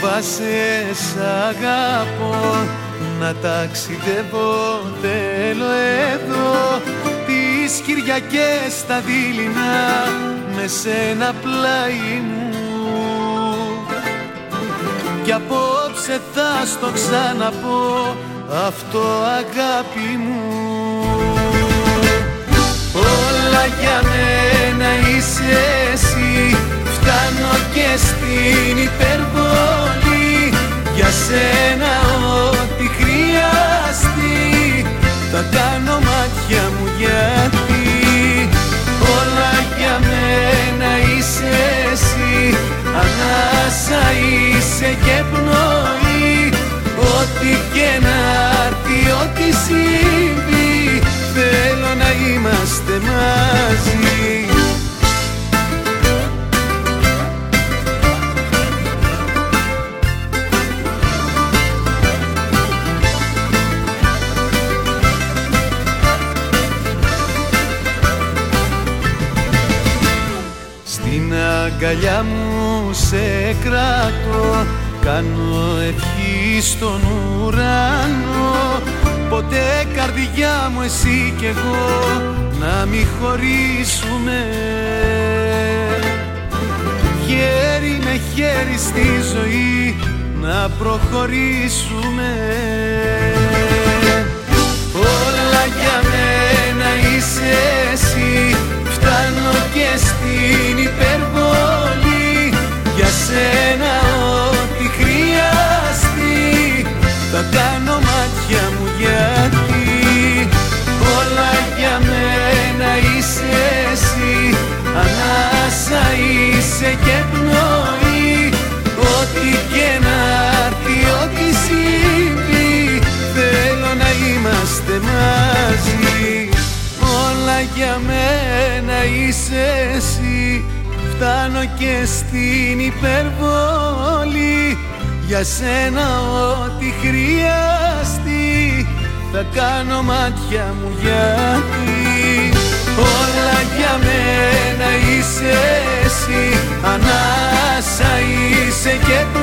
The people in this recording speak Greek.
φοβάσαι σ' αγαπώ, να ταξιδεύω θέλω εδώ τις Κυριακές στα δειλινά με σένα πλάι μου. Κι απόψε θα στο ξαναπώ αυτό αγάπη μου. Όλα για μένα είσαι εσύ, φτάνω και στην υπερβολή. Για σένα ό,τι χρειαστεί θα κάνω μάτια μου γιατί. Όλα για μένα είσαι εσύ, ανάσα είσαι και πνοή. Ό,τι και να έρθει, ό,τι συμβεί, θέλω να είμαστε μαζί. Στην αγκαλιά μου σε κράτω, κάνω ευχή στον ουρανό. Ποτέ καρδιά μου εσύ κι εγώ να μη χωρίσουμε. Χέρι με χέρι στη ζωή να προχωρήσουμε. Όλα για μένα είσαι εσύ, φτάνω και στην υπερβολή. Για σένα ό,τι χρειαστεί θα κάνω μάτια μου γιατί. Όλα για μένα είσαι εσύ, ανάσα είσαι και πνοή. Ό,τι και να έρθει, ό,τι συμβεί, θέλω να είμαστε μαζί. Όλα για μένα είσαι εσύ, φτάνω και στην υπερβολή. Για σένα ό,τι χρειαστεί θα κάνω μάτια μου γιατί. Όλα για μένα είσαι εσύ, ανάσα είσαι και